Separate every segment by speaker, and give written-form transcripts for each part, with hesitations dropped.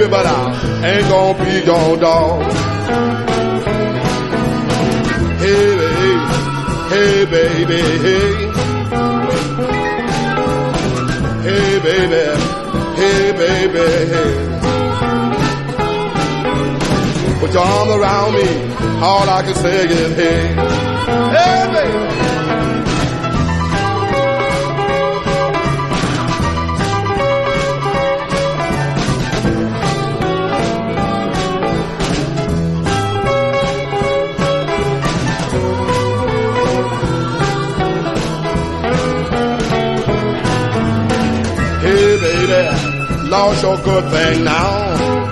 Speaker 1: baby, but I ain't gonna be your dog. Hey, baby, hey, baby, hey. Hey, baby, hey, baby, hey. Put your arm around me, all I can say is hey. Hey, baby. Hey, baby, lost your good thing now.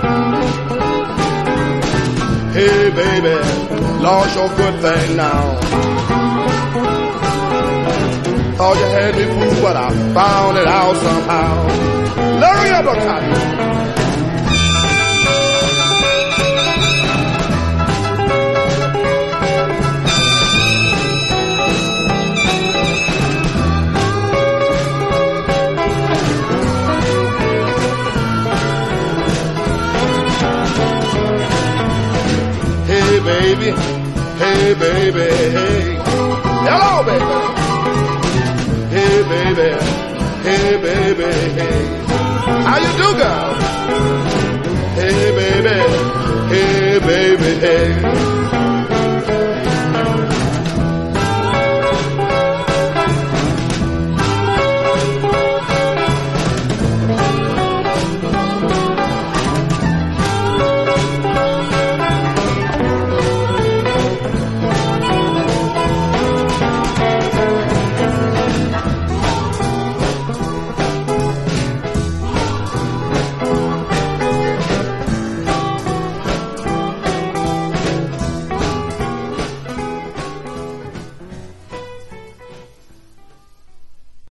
Speaker 1: Hey, baby, lost your good thing now. Thought you had me fooled, but I found it out somehow. Larry Uppercut. Hey, baby, hey, baby, hey. Hello, baby. Hey, baby, hey, baby, hey.